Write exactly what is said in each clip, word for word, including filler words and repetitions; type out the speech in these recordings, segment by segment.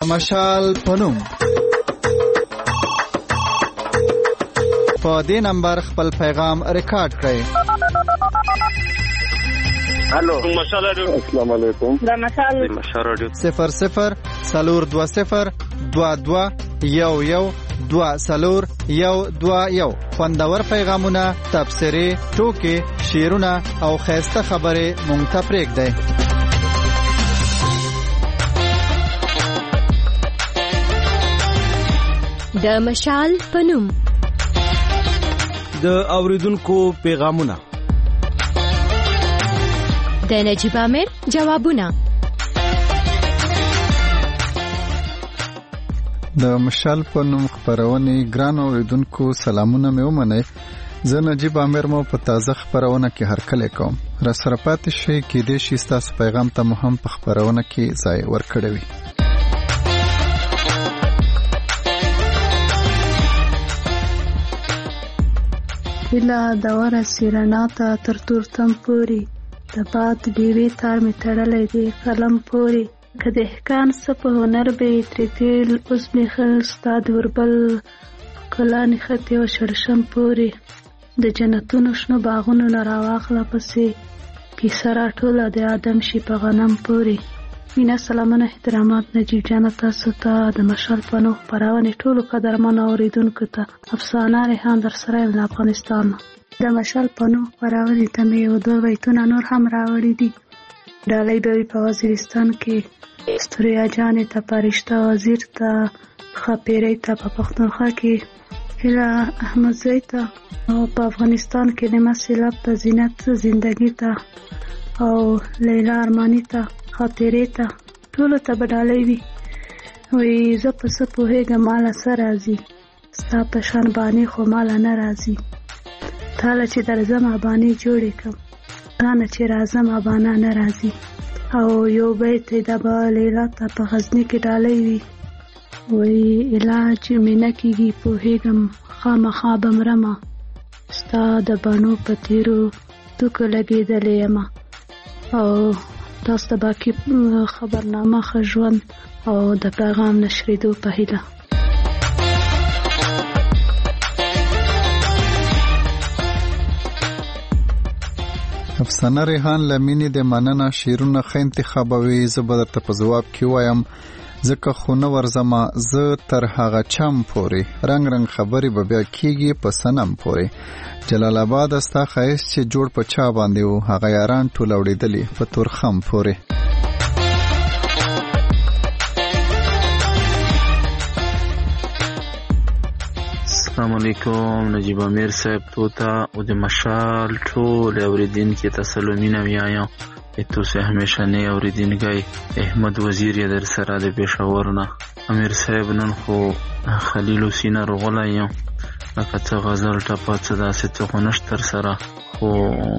مشال پنوم. په دې نمبر خپل پیغام ریکارډ کړئ. الو مشال رادیو. السلام علیکم. دا مشال مشال رادیو. صفر صفر سلور دو صفر دو دو یو یو دو سلور یو دو یو. خوندور پیغامونه، تبصرې، ټوکې، شعرونه او خیسته خبرې مونږ ته پرېږدئ. د مشال پنوم. د اوریدونکو پیغامونه، د نجیب امیر جوابونه. د مشال پنوم خبرونه ګران اوریدونکو سلامونه مې ومنئ. زه نجیب امیر مو په تازه خبرونه کې هرکلی کوم. را سره پاتې شئ، کېدای شي ستاسو پیغام ته مو هم په خبرونه کې ځای ورکړی وي. هیله د ورسې رڼا ته تر تورتم پورې، د باد ډیوې تار مې تړلی دی قلم پورې. که د احکان څه په هنر به ترې تېل اوس مې خل ستا د وربل ښکلا نښتې و شړشم پورې. د جنتونو شنو باغونو نه راواخله پسې، کیسه راټوله د آدم شي په غنم پورې. مینه، سلامونه، احترامات نجیب جانه تاسو ته د مشال پنوم خپرونې ټولو قدرمنو اوریدونکو ته. افسانه ریحان در سره یم له افغانستان. د مشال پنوم خپرونې ته مې یو دوه بیتونه نور هم راوړي دي. ډالۍ به وي په وزیرستان کې، ستوریا جانې ته، پرشته وزیر ته، خاپیرۍ ته په پښتونخوا کې، هیله احمدزۍ ته، او په افغانستان کې نعمت سیلاب ته، زینت زندگی ته، او لیلا ارمانی ته، خاطرې ته، ټولو ته به ډالۍ وي. وی زه په څه پوهېږم ماله څه راځي، ستا په شان بانې خو ماله نه راځي. تاله چې درځم ابانې جوړې کړم، رانه چې راځم ابانا نه راځي. او یو بیت د به لیلا ته په غزني کې ډالۍ وي. وی علاج مې نه کېږي پوهېږم، خامخا به مرمه، ستا د بڼو په تېرو توکو لګېدلې یمه. او تاسو ته باقي خبرنامه ښه ژوند او د پیغام نشریدو په هیله. افسانه ریحان لمینې د مننه شیرونه ښه انتخابوي. زه به درته په ځواب کې وایم ځکه خو نه ورځمه زه تر هغه چم پورې، رنگ رنگ خبرې به بیا کېږي په صنم پورې. جلال آباد ستا ښایست چې جوړ په چا باندې و، هغه یاران ټول اوړېدلي په تورخم پورې. السلام علیکم نجیب امیر صاحب توتا او د مشال ټول اوریدونکو ته سلامونه وایم. تو سه همیشه نه اوریدونکي احمد وزیر یې در سره د پېښور نه. امیر صاحب نن خو خلیل حسین رغلای یم، لکه څه غزل ټپه څه داسې څه خو نشته تر سره، خو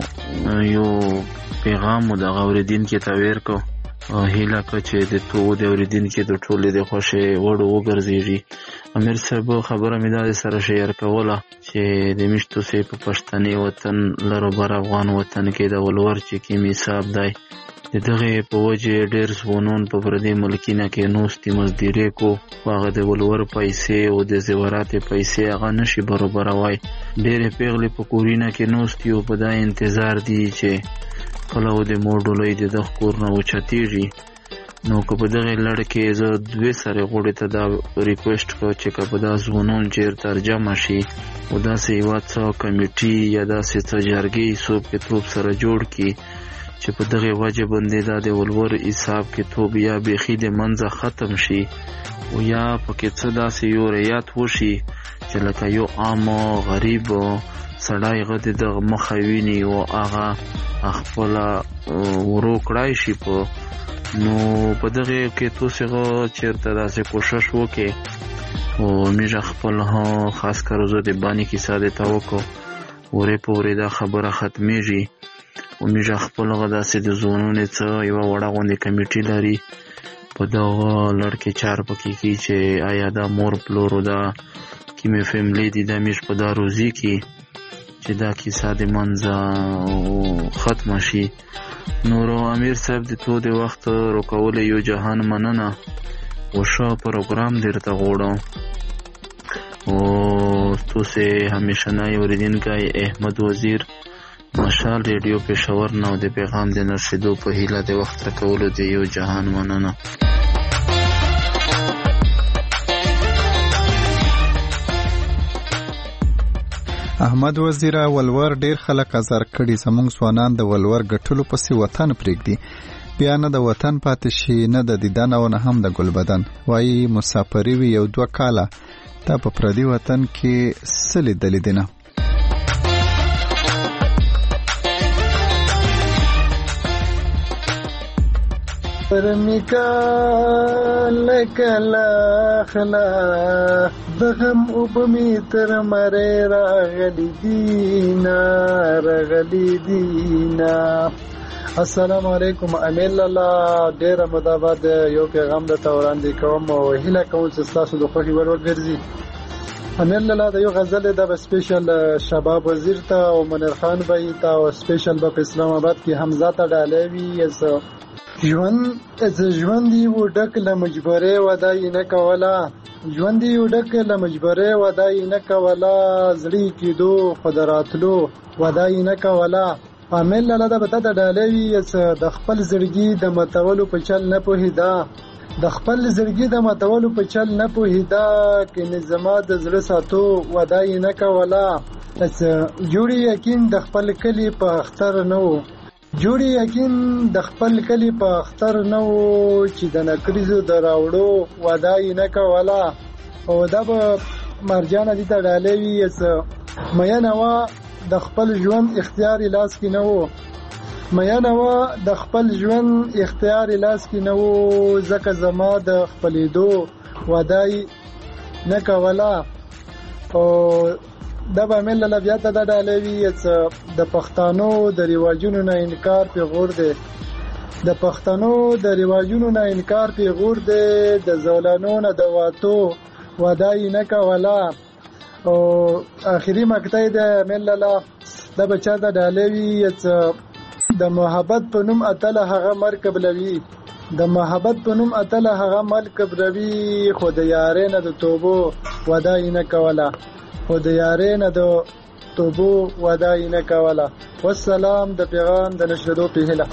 یو پیغام مو دغه اوریدونکو ته ورکړو. هیله که چې د تو د اوریدونکو د ټولې د خوښې وړ وګرځېږي. امیر صاحب خبره مې دا سره شیر کوله چې د میشتو سه په پښتني وطن لرو بر افغان وطن کې د ولور چې کې میثاب دی، د دغه په وجه ډېر ځوانان په پردي ملکینه کې نوستي مزدوري کو، هغه د ولور پیسې او د زیورات پیسې هغه نشي برابروي. ډېر پیغلې په کورینه کې نوستي او په دا انتظار دي چې کله د موډولې د دغه کور نه اوچتېږي. نو که په دغه لړ کې زه دوی سره غوړې ته دا ریکویسټ کوم چې که په دا ځوانان چېر ترجمه شي او داسې یوه څه کمیټي یا داسې څه جرګې څوک کې توب سره جوړ کړي چې په دغه وجه باندې دا د ولور حساب کې توب یا بیخي د منځه ختم شي، او یا پکې څه داسې یو رعایت وشي چې لکه یو عام غریب سړی هغه د دغه مخه ویني او هغه خپله ورو کړای شي. په نو په دغه کې تاسو چیرته داسې کوشش وکړئ او موږ خپل خاص کار زه د باندې کې ساده تا وکړو ورې پورې دا خبره ختمېږي. او موږ خپل داسې د ځوانانو څه یوه وړه غوندې کمیټي لري په دغه لړ کې چار پکې کې چې آیا دا مور پلور دا کومې فیملی دي دا موږ په دا روزي کې چې دا کیسه د منځه ختمه شي. نورو امیر صاحب د تو د وخت روکول یو جهان مننه. वो ښه پروګرام درته غوړم او تاسو همیشنی اوریدونکي احمد وزیر مشال ریډیو پېښور نو د پیغام د نرسېدو په هیله د وخت راکولو د یو جهان مننه. احمد وزیر ولور ډیر خلک ازار کړي، زموږ ځوانان د ولور ګټلو پسې وطن پرېږدي، بیا نه د وطن پاتې شي نه د دیدن او نه هم د ګل بدن. وایي مسافري وي یو دوه کاله، تا په پردي وطن کې څه لیدلي دي نه؟ رمیکال کلا خلا دغم اوبمی تر مره راغلی دینا راغلی دینا. السلام علیکم. امیل الله ډیر مدابد یو پیغام د توراندې کوم او هیله کوم چې تاسو د خوښي ور وګرځي. امیل الله د یو غزل د سپیشل شباب وزیر ته او منیر خان بای ته او سپیشل په اسلام آباد کې حمزه ته ډالوي. اس ژوند از ژوندې و ډک له مجبورې ودای نه کوله، ژوندې و ډک له مجبورې ودای نه کوله، زړی کېدو خدراتلو ودای نه کوله. امیل الله د بته د ډالوي اس د خپل زړګي د متولو په چل نه پوهیدا، د خپل زړګي د متولو په چل نه پوهیدا، کې نظام د زړه ساتو ودای نه کوله. اس جوړي یقین د خپل کلی په اختر نو، جوړي یقین د خپل کلی په اختر نو، چې د نکریزو د راوړو ودای نه کوله. او دا به مرجان دي ته ډالوي اس مې نه وا د خپل ژوند اختیار لاس کې نه وو، مې نه وا د خپل ژوند اختیار لاس کې نه وو، ځکه زما د خپلېدو ودای نه کوله. او دا به مل له بیا ته د ډالوي د پښتنو د رواجونو نه انکار پیغور دی، د پښتنو د رواجونو نه انکار پیغور دی، د زولانو نه د واتو ودای نه کوله. او آخري مقطع د مل له د بچا د ډالوي د محبت په نوم اتله هغه مرکب لوي، د محبت په نوم اتله هغه مرکب لوي، خو د یارې نه د توبو ودای نه کوله، خو د یارې نه د توبو ودای نه کوله. والسلام د پیغام د نشریدو په هیله.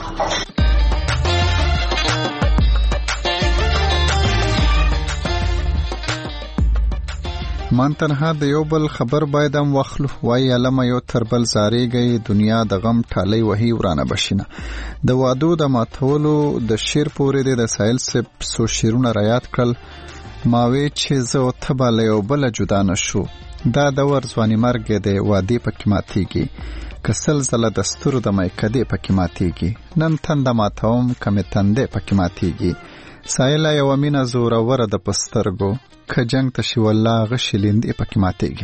من تنها د یو بل خبر بایدم واخلو، وای علامه یو تر بل زاریږي، دنیا د غم ټالی وهي ورانه بشینه. د وادو د ماتولو د شیر پورې د سایل سپ سو شیرونه رایات کړل، ماوي چې زه او تبا له یو بل جدا نشو. دا دور ځواني مرګ دی، وادي پکې ماتېږي، کسل زله دستور د مې کدی پکې ماتېږي، نن تند ماتوم کمه تندې پکې ماتېږي. سایله یو مینا زور ور د پسترګو، که جنگ ته شي والله غشلیندې پکې ماتېږي.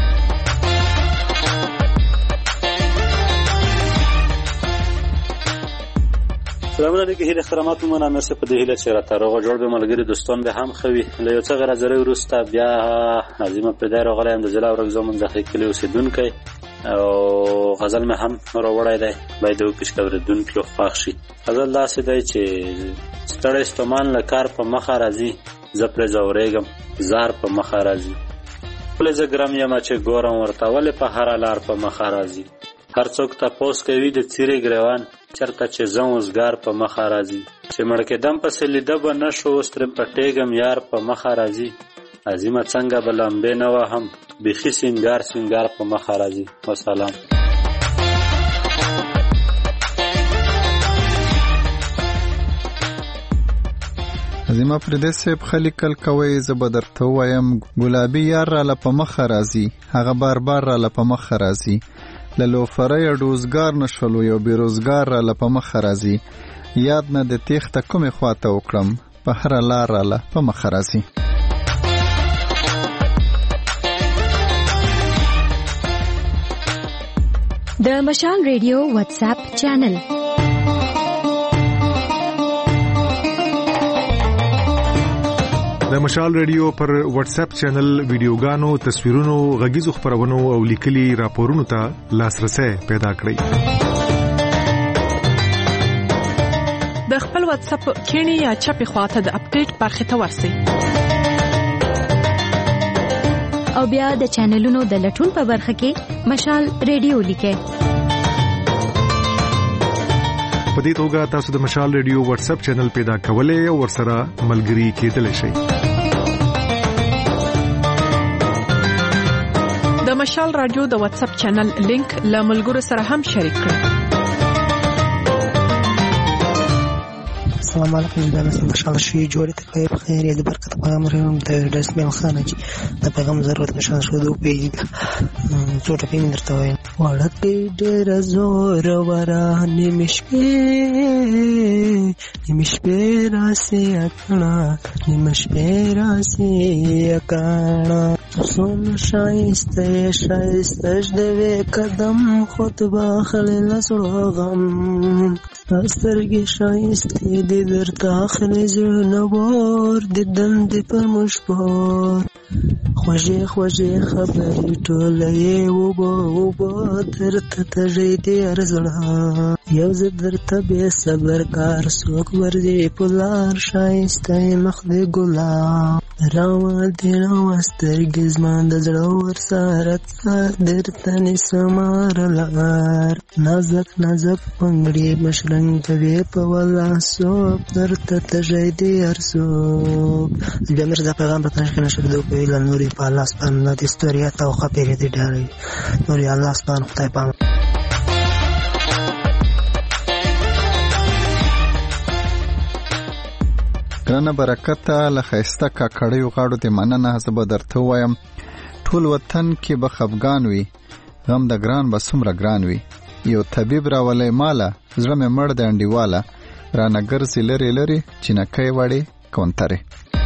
سلامونه علیکم هیله احترامات مو نه مرسته په دې هیله چې راته روغ جوړ به ملګری دوستان به هم خوي. له یو څه غرضري وروسته بیا عظیمه پیدا راغلی هم د جلا ورغ زمون ځخې کلی اوسیدونکی او غزل مې هم راوړی دی، باید وکړي چې اورېدونکي خوښ شي. غزل داسې دی چې ستړی ستومان له کار په مخه راځي، زه پرې ځورېږم زار په مخه راځي، ولې زه ګرم یم چې ګورم ورته ولې په هره لار په مخه راځي. هر څوک تپوس کوي د څیرې ګریوان چرته چې زه اوزګار په مخه راځي، چې مړ کېدم پسې لیده به نه شو اوس ترې پټېږم یار په مخه راځي. عظیمه څنګه به لمبې نه وهم بیخي سینګار سینګار په مخه راځي. وسلام. عظیمه پردې صاحب خلیکل کوي، زه به درته ووایم ګلابي یار راله په مخه راځي، هغه بار بار راله په مخه راځي، له لوفرۍ ډوزګار نه شولو یو بېروزګار راله په مخه راځي، یاد نه د تېښته کومې خواته وکړم په هره لار راله په مخه راځي. د مشال ریډیو واتس اپ چینل د مشال ریډیو پر واتس اپ چینل ویډیوګانو، تصویرونو، غږیزو خبرونو او لیکلي راپورونو ته لاسرسي پیدا کړئ. د خپل واتس اپ کینی یا چپی خواته د اپډیټ برخه ته ورسئ. او بیا د چینلونو د لټون په برخه کې مشال ریډیو لیکه. په دې توګه تاسو د مشال ریډیو واتس اپ چینل پیدا کولای او ورسره ملګري کېدلی شئ. د مشال رادیو د واتس اپ چینل لینک له ملګرو سره هم شریک کړئ. السلام علیکم. دا مشال شي جوړې ته کوي په خیر د برکت پیغام رم د رسمي خانه چې د پیغام ضرورت مشال شو دوه پیږي څو ټکی من درته وایم. وړکې ډېر زور ورا نیمشپې نیمشپې راسي اکړه نیمشپې راسي اکړه سون شایسته شایسته دې قدم خطبه خلل سرغم سترګې شایسته دې درته خلې زړه ور د دند پر مشبور خوږې خوږې خبرې ټولې وبو وبو درته تږې دې ارزړه یو زه درته بې صبر کار څوک ورځي په لار شایسته مخ دې ګلاب راوه دې راوه سترګې زما د زړه ورسره درته نسمار لار نازک نازک پنګړې مشرنګ کوي په ولاسو درته تږې دې ارزوب. بیا مې دا پیغام راته نشکنه شو دوی په اعلان نوري په الله سبحانه د استوریا ته خبرې دې ډاري نوري الله سبحانه خدای پام. ګرانه برکته له ښایسته کاکړیو غاړو دې مننه. زه به درته ووایم ټول وطن کې به خفګان وي غم د ګران به څومره ګران وي یو طبیب راولی ماله زړه مې مړ د انډیواله رانه ګرځي لرې لرې چینکۍ وړې کونترې.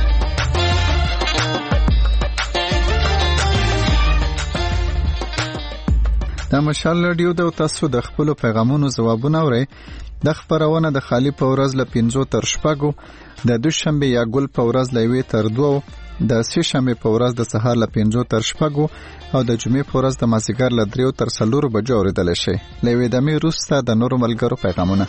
دا مشال رادیو د تاسو د خپلو پیغامونو ځوابونه اورئ. د خبرونه د خالی په ورځ له پنځو تر شپږو، د دوشنبه یا ګل په ورځ له یوې تر دوو، د سې شنبه په ورځ د سهار له پنځو تر شپږو او د جمعې په ورځ د مازیګر له دریو تر څلورو بجو اورېدلی شئ. له یوې دمې وروسته د نورو ملګرو پیغامونه.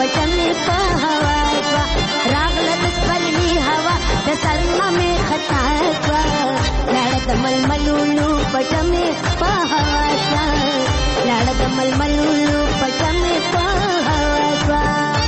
پټمې په هوا شوه راغله د سپرلي هوا د سرما مې خطا شوه لاړه د ململولو پټمې په هوا شوه لاړه د ململولو پټمې په هوا شوه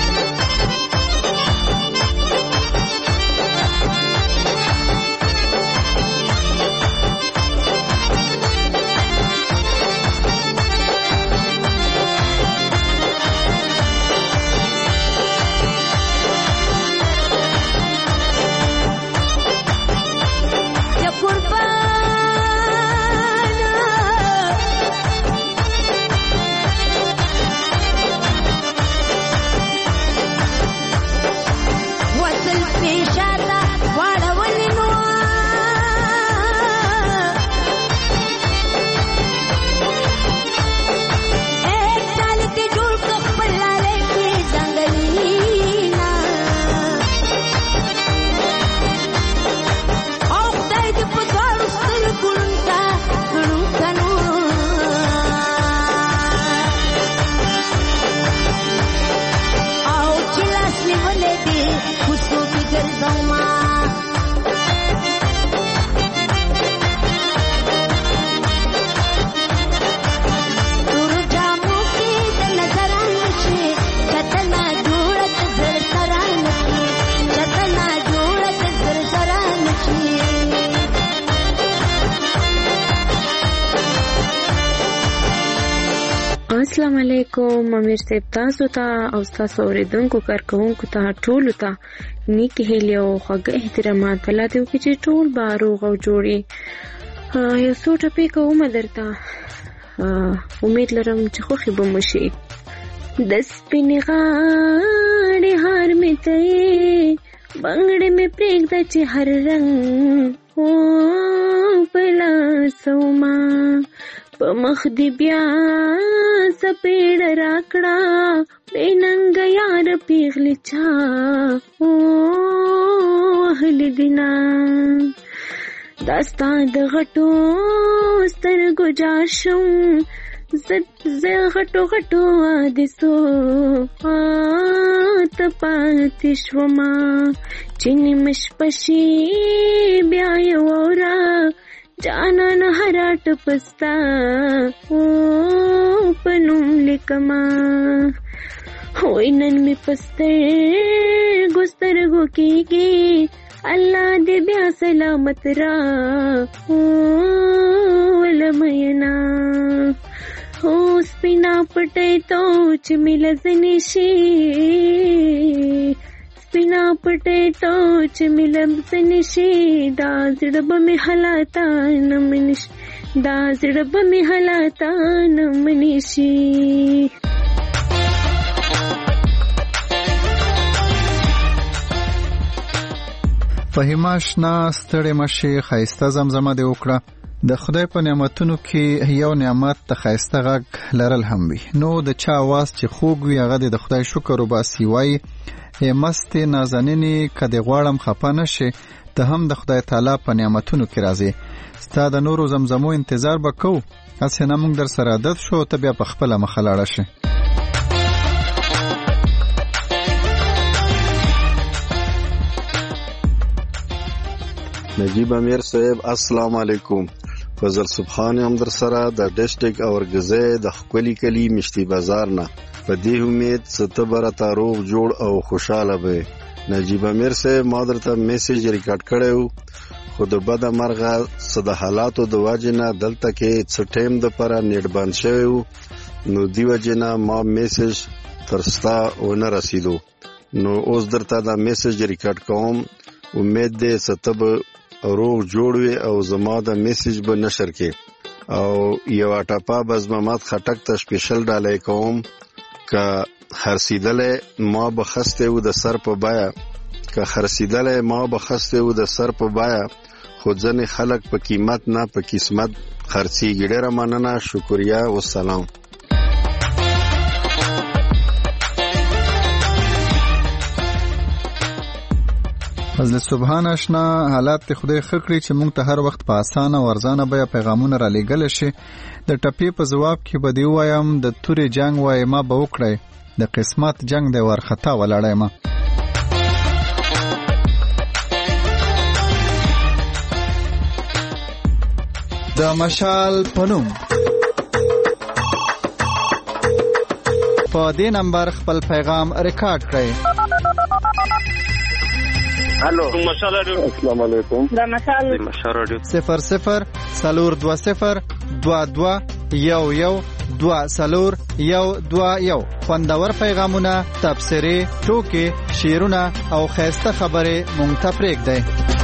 السلام علیکم امیر صاحب تاسو ته او تاسو اوریدونکو کارکونکو ته ټول ته نیکی هیله او خوږه احترامات الله دې وکړي چې ټول باروغ او جوړي یو څو ټپې کوم درته امید لرم چې خوښي به مو شي د سپینې غاړې هار مې ته بنګړې مې پرېږده چې هر رنګ او په لاسوما په مخ دې بیا سپېړه راکړه بې ننګه یار پیغلې چا وهلې دینه دا ستا د غټو سترګو جار شم زه غټو غټو حادثو ته پاتې شومه چې نیمه شپه شي بیا یې واوره جانان هراټ پستا او پنوم لیکما ہوئی نن می پستے گسترگو کیگی اللہ دے بیا سلامت را او لمینا او سپینا پٹے تو چمیلا زنیشی سپینا پټې تو چې ملم سنشي دا زړه به مې حالاتا نمنش دا زړه به مې حالاتا نمنشي فهیمه آشنا ستړې مشي ښایسته زمزمه دې وکړه د خدای په نعمتونو کې یو نعمت د ښایسته غږ لرل هم وي نو د چا آواز چې خوږ وي هغه د خدای شکر وباسي وایي ای مستې نازنینې که دې غواړم خفه نشې ته هم د خدای تعالی په نعمتونو کې راځې ستا د نورو زمزمو انتظار به کوو هسې نه موږ در سره عادت شو ته بیا په خپله مخه لاړه شې نجیب امیر صاحب السلام علیکم فضل سبحان هم در سره د ډسټریکټ اورګزې د خپلی کلی مشتي بازار نه په دې امید ستبره تاروغ جوړ او خوشاله به نجیب امیر صاحب ما درته میسج ریکارډ کړو خو د بد مرغه صد حالاتو د واجنه دلته کې څه ټیم د پره نیټ بند شوی نو دی وجنه ما میسج ترستا ونه رسیدو نو اوس درته دا میسج ریکارډ کوم امید دې ستب روغ جوړوي او زما د میسج به نشر کې او یو اټاپا بز محمد خټک ته سپیشل ډالې کوم که خرسیدلې ما بخسته و د سر په بایا که خرسیدلې ما بخسته و د سر په بایا خو ځنې خلک په قیمت نه په قسمت خرڅیږي ډېره مننه شکریا والسلام فضل سبحان آشنا حالات ته خدای خکړي چې مونږ ته هر وخت په اسانه ورزانه بیا پیغامونه را لېږل شي د ټپې په جواب کې به دی وایم د تورې جنگ وای ما به وکړی د قسمت جنگ د ورختا ولاړم. د مشال پنوم په دې نمبر خپل پیغام ریکارډ کړئ. الو مشال رادیو. السلام علیکم. دا مشال مشال رادیو صفر صفر سلور دو صفر دو دو یو یو دو سلور یو دو یو. خوندور پیغامونه، تبصرې، ټوکې، شعرونه او خیسته خبرې مونږ ته پرېږدئ.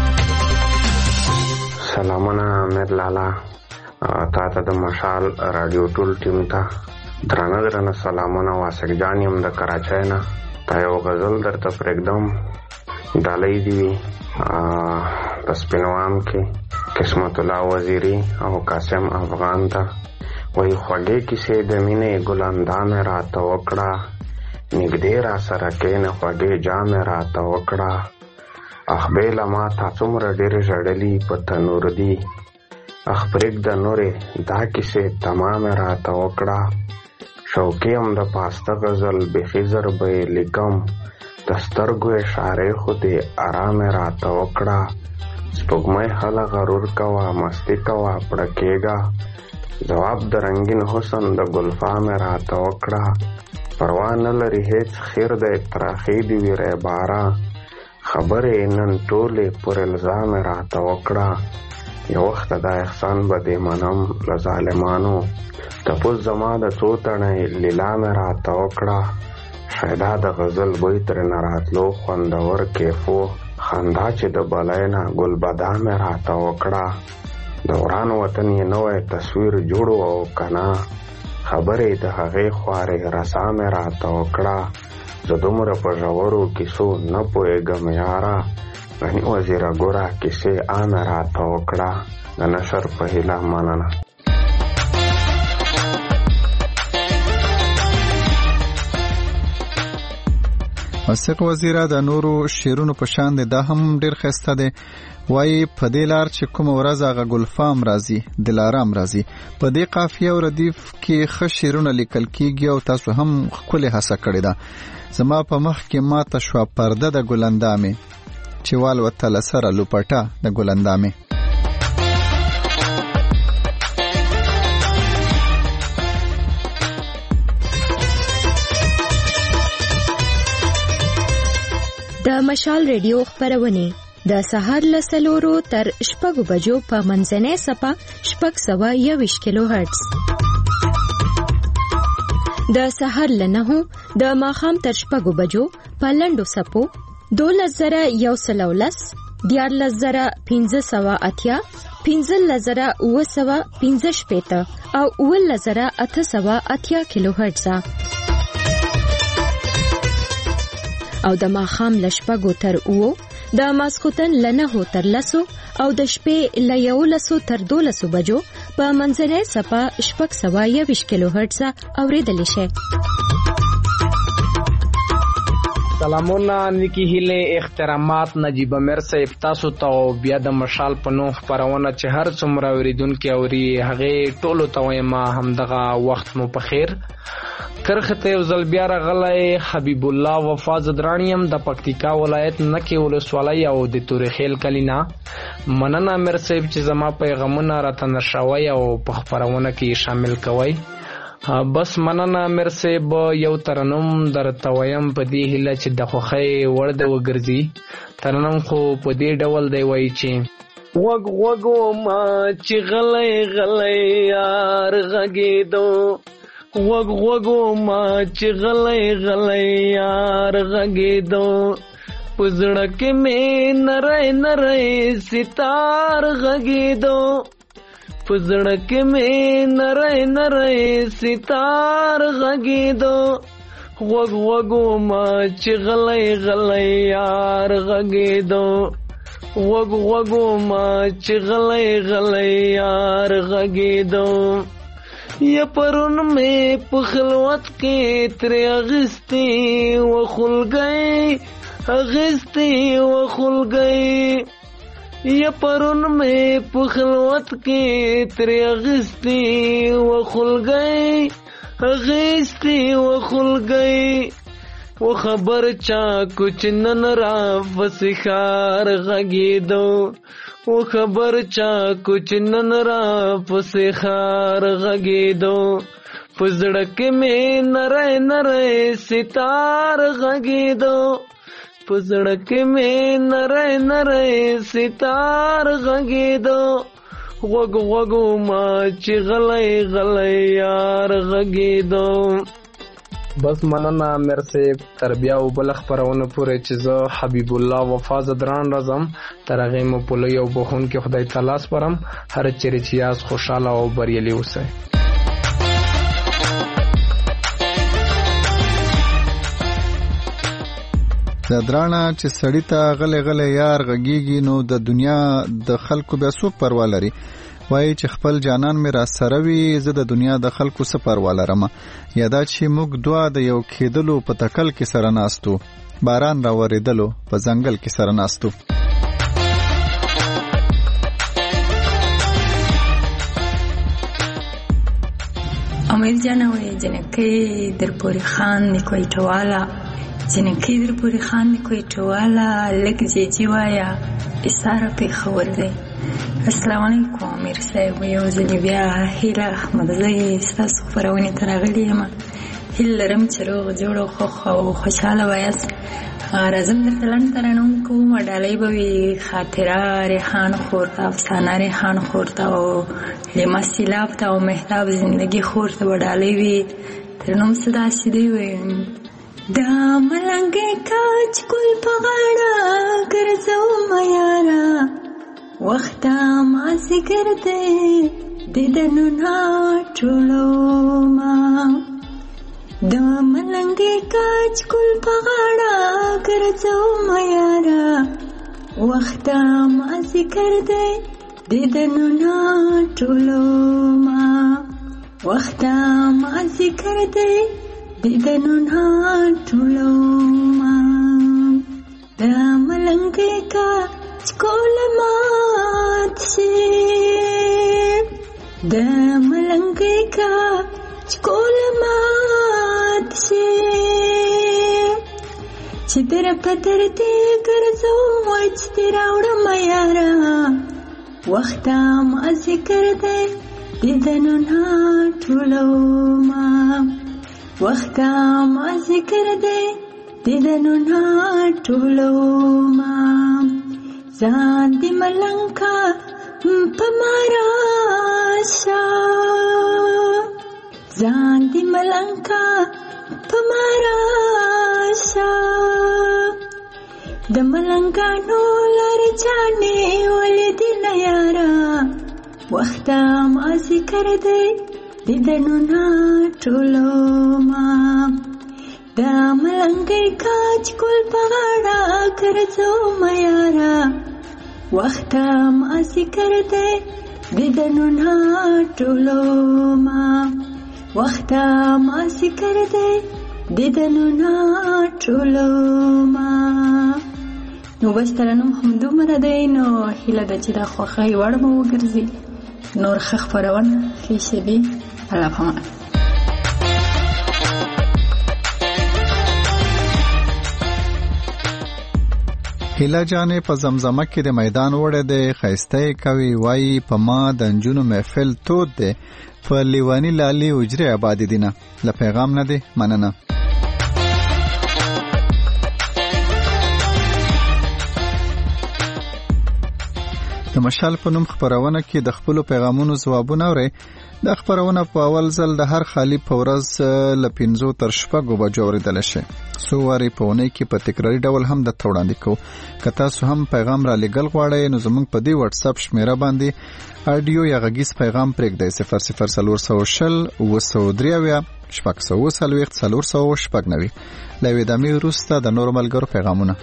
سلامونه امیر لالا، تا ته د مشال رادیو ټول ټیم ته درانه درانه سلامونه. واسق جان یم د کراچۍ نه. تا یو غزل درته پرېږدم، ډالۍ دي وي په سپینوام کې قسمت الله وزیری او قاسم افغان ته. وایي خوږې کیسې د مینې ګلاندا مې راته وکړه، نږدې را سره کښېنه خوږې جامې راته وکړه. اخ بیله ما تا څومره ډېرې ژړلي په تنور دي، اخ پرېږده نورې دا کیسې تمامې راته وکړه. شوقي هم د پاسته غزل بیخي زر به یې لیکم، د سترګو اشارې خو دې ارامې راته وکړه. سپوږمۍ هله غرور کوه مستي کوه پړه کېږه، ځواب د رنګین حسن د ګلفا مې راته وکړه. پروا نه لري هېڅ خیر دی تراخې دي وي ریباره، خبرې نن ټولې پر الزام مې راته وکړه. یو وخت دا احسان به دې منم له ظالمانو، تپوس زما د څو تڼۍ لیلا مې راته وکړه. شیدا د غزل بوی ترې نه راتلو خوندور کیفو، خندا چې د بلۍ نه ګلبدا مې راته وکړه. د وران وطن یې نوی تصویر جوړو او کنا، خبرې د هغې خوارې رسا مې راته وکړه. زه دومره په ژورو کیسو نه پوهېږم یاره، غني وزیره ګوره کیسې عامې راته وکړه. د نشر په هیله مننه. واسق وزیره د نورو شعرونو په شان دی، دا هم ډیر ښایسته دی. وایي په دې لار چې کومه ورځ هغه ګلفام راځي دلارام راځي. په دې قافیه او ردیف کې ښه شعرونه لیکل کیږي او تاسو هم ښکلې هڅه کړې ده. زما په مخ کې ماته شوه پرده د ګلندامې، چې والوتله سره لوپټه د ګلندامې. د مشال ریډیو خبرونه د سهار له څلورو تر شپږو بجو په منځنۍ صفه شپږ سوه یوویشت کیلو هرتز، د سهار له نهو د ماښام تر شپږو بجو په لنډو څپو دولس زره یو سل او لس، دیارلس زره پنځه سوه اتیا، پنځلس زره اوه سوه پنځه شپېته او اوولس زره اته سوه اتیا کیلو هرتز، او د ماښام له شپږو تر اوو، د ماسخوتن له نهو تر لسو او د شپې له یولسو تر دولسو بجو په منځنۍ صفه شپږ سوه یوویشت کیلو هرتز اورېدلی شئ. سلامونه، نیکی هیله، احترامات. نجیب امیر صاحب تاسو ته بیا د مشال په نوم خپرونه چې هر څومره اوریدونکي اوري هغې ټولو ته وایم همدغه وخت مو په خیر. کرخه ته یو ځل بیا راغلی حبیب الله وفا زدرانی یم د پکتیکا ولایت نکې ولسوالۍ او د تورخیل کلي نه. مننه امیر صاحب چې زما پیغامونه راته نشروئ او په خپرونه کې شامل کوئ. بس مننه امیر صاحب. یو ترنم درته وایم په دې هیله چې د خوښۍ وړ د وګرځي. ترنم خو په دې ډول دی وایي چې غوږ غوږو ما چې غلی غلی یار غږېدو، غوږ غوږو ما چې غلی غلی یار غږېدو، په زړه کې مې نری نری ستار غږېدو، په زړه کې مې نری نری ستار غږېدو، غوږ غوږو ما چې غلی غلی یار غږېدو، غوږ غوږو ما چې غلی غلی یار غږېدو. یا پرون میں په خلوت کې ترې اغستی و خلګۍ اغستی و خلګۍ، یا پرون میں په خلوت کې ترې اغستی و خلګۍ غیستی و خلگئی و خبر چا کچھ نن را فسخار غگی دو و خبر چا کچھ نن را فسخار غگی دو پزڑک میں نرے نرے ستار غگی دو پزڑک میں نرے نرے ستار غگی دو غوگ غوگو ما چی غلی غلی یار غگی دو. بس مننه امیر صاحب تر بیا او بل خبرونه پورې چې زه حبیب الله وفا زدران رازم تر هغې مو په لوی او بخونکي خدای تعالی سپارم هر چیرې چې یاست خوشحاله او بریالي اوسئ. زدرانه چې سړی ته غلی غلی یار غږیږي نو د دنیا د خلکو بیا څوک پروا لري. وایي چې خپل جانان مې را سره وي زه د دنیا د خلکو څه پروا لرم. یا دا چې موږ دوه د یو کېدلو په تکل کې سره ناستو باران را ورېدلو په ځنګل کې سره ناستو. امیر جانا وی جنکی در پوری خان دی کوئی ٹوالا جنکی در پوری خان دی کوئی ٹوالا لگ جی جیوایا اسارا پی خور دی. السلام علیکم امیر صاحب یو ځلې بیا هیله احمدزی ستاسو خپرونې ته راغلې یم. هیله لرم چې روغ جوړ او خوښ او خوشحاله وایاست. راځم درته لنډ ترانه کوم ډالۍ به وي خاطره ریحان خور ته افسانه ریحان خور ته او لیما سیلاب ته او مهتاب زندگی خور ته به ډالۍ وي. ترنم څه داسې دی وایي دا ملنګې کاچ ګل په غاړه ګرځومه یاره وخته مازی کرده دیدنو نا ټولوما د ملنګې کاچ ګل په غاړه ګرځومه یاره وخته مازی کرده دیدنو نا ټولوما وخته مازی کرده دیدنو نا ټولوما د ملنګې کاچ چکول مات شي د ملنګې کا چکول مات شي چې در پتر دې ګرځو مچ دې راوړم یاره وخته ما ذکر دې دیدنو نه ټولوما وخته ما ذکر دې دیدنو نه ټولوما ځان دې ملنګا په ماراشا ځان دې ملنګا په ماراشا د ملنګانو لارې جانې ولې دې نه یاره وخته ما ذکر دې دیدنو نه ټولوما د ملنګې کاچ ګل په غاړه ګرځومه یاره وخته ما ذکر دې دیدنو نه ټولوما وخته ما ذکر دې دیدنو نه ټولوما. نو بس ترنم همدومره دی نو هیله ده چې دا خوښۍ وړ به وګرځي. نور ښه خپرونه ښې شېبې الله پامان. هیله جانې په زمزمه کې د میدان وړه دی ښایسته کوي وایي په ما د نجونو محفل تود دی په لیوانی لالي اجرې آبادي دینه له پیغام نه دی مننه. د مشال په نوم خبرونه کې د خپل پیغامونو ځوابونه اوري. د خبرونه په اول ځل د هر خالی په ورځ ل پنځو تر شپږو بجو اوریدل شي. سو واری په ونې کې په تکراري ډول هم د توړاندې کو. که تاسو هم پیغام را لګل غواړئ نو زموږ په دې واتس اپ شمیره باندې اډیو یا غږیز پیغام پرېږدئ صفر صفر څلور سوه شل اوه سوه درې اویا شپږ سوه څلوېښت څلور سوه شپږ نوي. له یوې دمې وروسته د نورو ملګرو پیغامونه.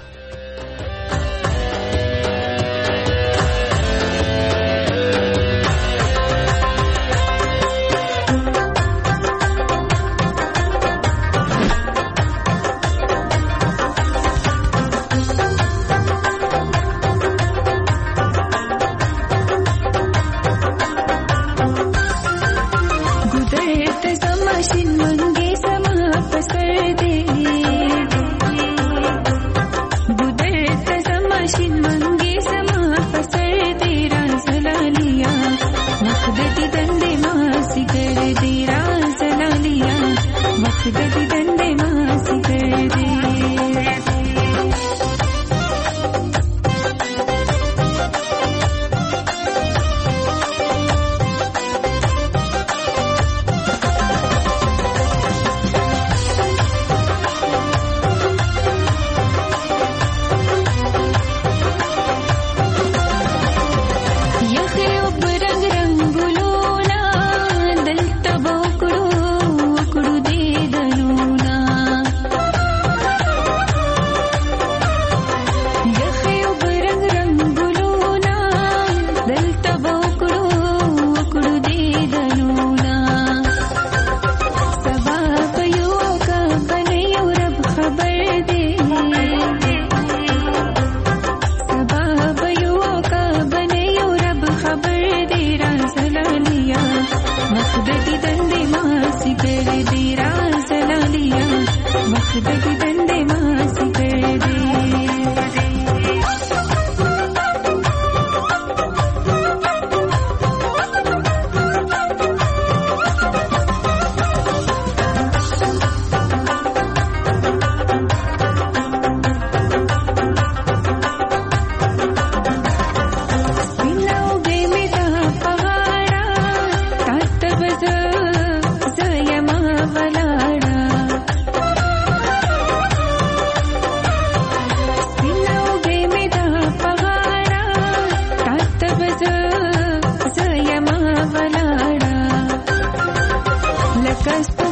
ماشین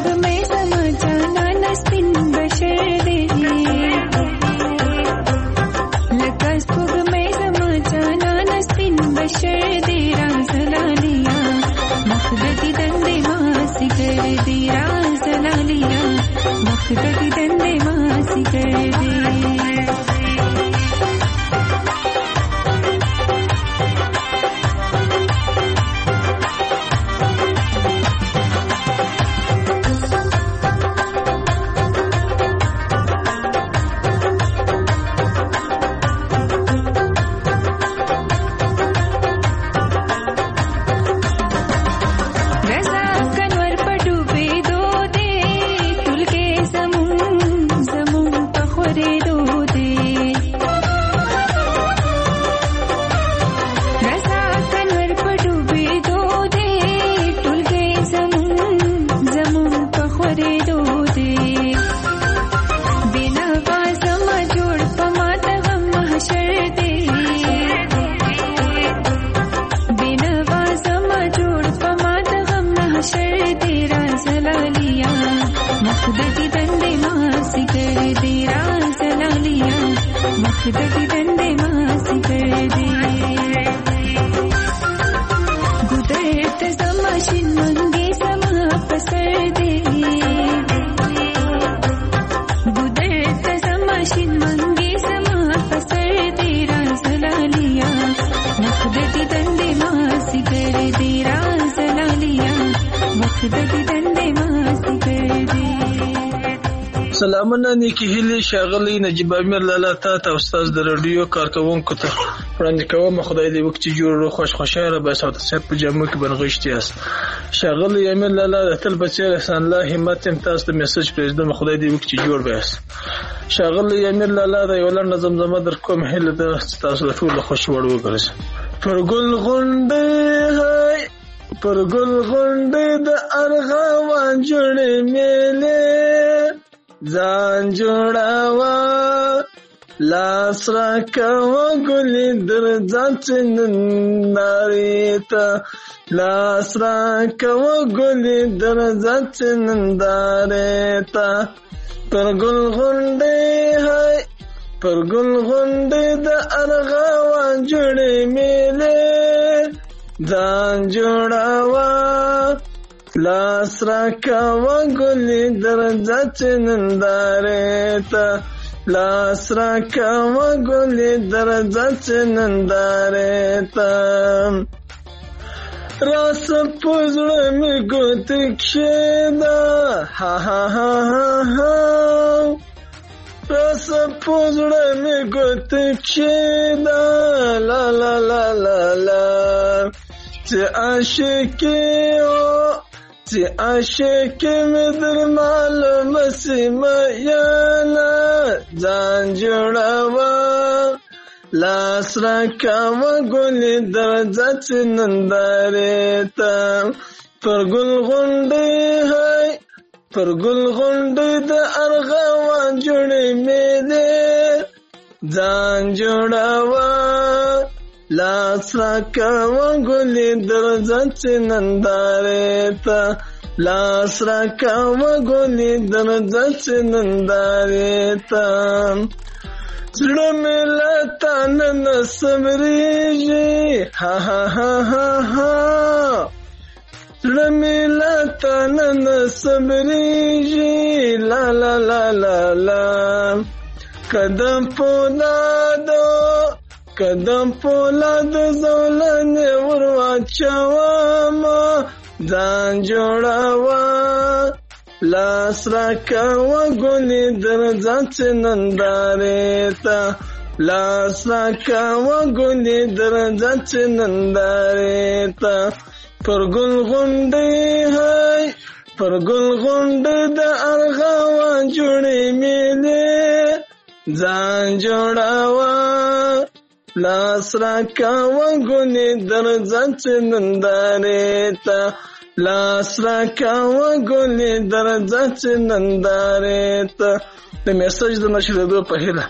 سپوږمۍ زما جانانه سپین بشر دی لکه سپوږمۍ زما جانانه سپین بشر دی رازلالیا مخ د دیدن دی مازدیګر دی رازلالیا مخ د دیدن دی مازدیګر دی سلامونه نیکی هیلی شاغلی نجیب امیر لالا تا ته استاد د رادیو کارکونکو ته وړاندې کوم. خدای دې وکړي جوړ رو خوش خوشاله به سات سات په جمع کې بنغشتي است. شاغلی امیر لالا د تل بچی احسان الله همت امتاز د میسج پرېږدم. خدای دې وکړي جوړ به است. شاغلی امیر لالا د یو لړ نظم زما در کوم هله د تاسو ټول خوش وړ وګرځي. پر ګل غونډه پر ګل غونډه د ارغوان جوړې میلې ځان جوړاوه لاس را کوه ګلې در ځان نندارې ته لاس را کوه ګلې در ځان نندارې ته پر ګل غونډې هاي پر ګل غونډې د ارغوان جوړې میلې ځان جوړاوه لاس را کوه ګلې در ځان نندارې ته لاس را کوه ګلې در ځان نندارې ته راس په زړه مې ګوتې کښېږده ها ها ها ها ها راس په زړه مې ګوتې کښېږده لا لا لا لا لا چې عاشقې او چې عاشقې مې در معلومه سیمه یاله ځان جوړاوه لاس را کوه ګلې در ځان نندارې ته پر ګل غونډې هاي پر ګل غونډې د ارغوان جوړې میلې ځان جوړاوه لاس را کوه ګلې در ځان نندارې ته لاس را کوه ګلې در ځان نندارې ته زړه مې له تا نه صبرېږي ها ها ها ها ها زړه مې له تا نه صبرېږي لا لا لا لا لا قدم پولادو قدم پولاد زولنې ور واچومه ځان جوړاوه لاس را کوه ګلې در ځان نندارې ته لاس را کوه ګلې در ځان نندارې ته پر ګل غونډې هاي پر ګل غونډې د ارغوان جوړې میلې ځان جوړاوه لاس را کوه ګلې در ځان نندارې ته لاس را کوه ګلې در ځان نندارې ته. د میسج د نشریدو په هیله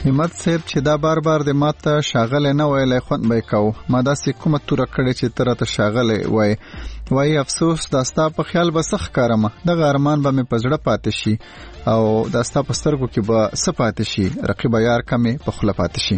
همت صاحب چې دا بار بار د ماته شاغله نه ویلای خوند به کو ما داسې کومه توره کړې چې تر ته شاغله وای وای افسوس دا ستا په خیال به سخ کارم دغه ارمان به مې پزړه پاتې شي او دا ستا په سترګو کې به سپاتې شي رقیب یار کمه په خله پاتې شي.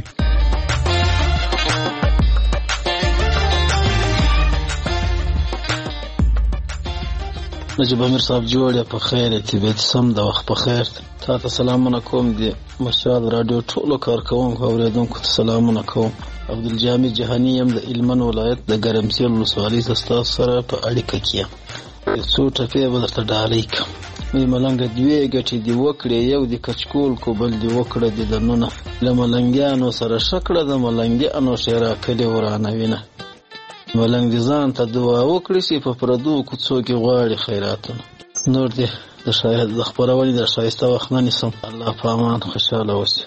نجیب امیر صاحب جوړ په خیر ته به سم د وخت په خیر تا ته سلامونه کوم دي مشال رادیو ټولو کارکونکو اوریدونکو ته سلامونه کوم. عبدالجامع جهانی يم د علمن ولایت د ګرمسیر ولسوالۍ تاسو سره په اړیکه کې څو ټکي به درته ډالۍ کوم. مې ملنګ دوی غټي دی وکړې یو د کچکول کو بل دی وکړه د دنونه لملنګانو سره شکړه د ملنګانو شیرا کلی ورانه وینه ملنګ ځان ته دعا وکړي چې په پردو کوڅو کې غواړي خیراتونه نور دې د شاهد د خبرونې د شایسته وخت نه نسم الله په امان خوشاله اوسئ.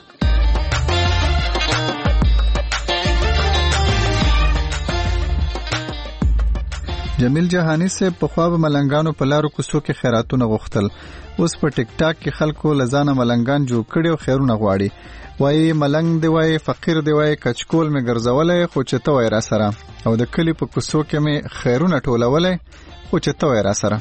جمیل جهانی سے په خوا به ملنګانو په لارو کوڅو کې خیراتونه غوښتل اوس په ټیک ټاک کې خلکو لزانه ملنګان جوړ کړي او خیرونه غواړي وای ملنګ دی وای فقیر دی وای کچکول می ګرځولې خو چې ته وای را سره او د کلی په کوڅو کې می خیرونه ټولولې خو چې ته وای را سره.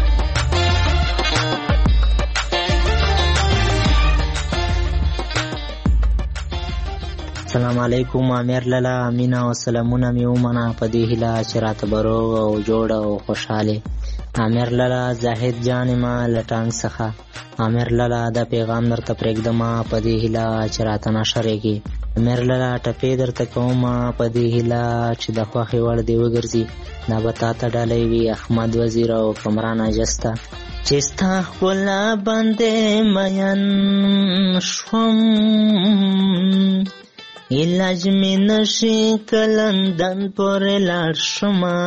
السلام علیکم امیر لالا امینا او سلامونه می ومنه په دې هیله چې راته بروغ او جوړ او خوشاله. امیر لالا زاهد جان ما لټانګ څخه امیر لالا دا پیغام درته پرېږدم په دې هیله چې راته نشرېږي. امیر لالا ټپې درته کوم په دې هیله چې د خوښې وړ دی وګرځي دا به تا ته ډالۍ وي احمد وزیر او کمران اجسته چې ستا ښکلا باندې مین شوم علاج می نشي کلندن پورې لاړ شما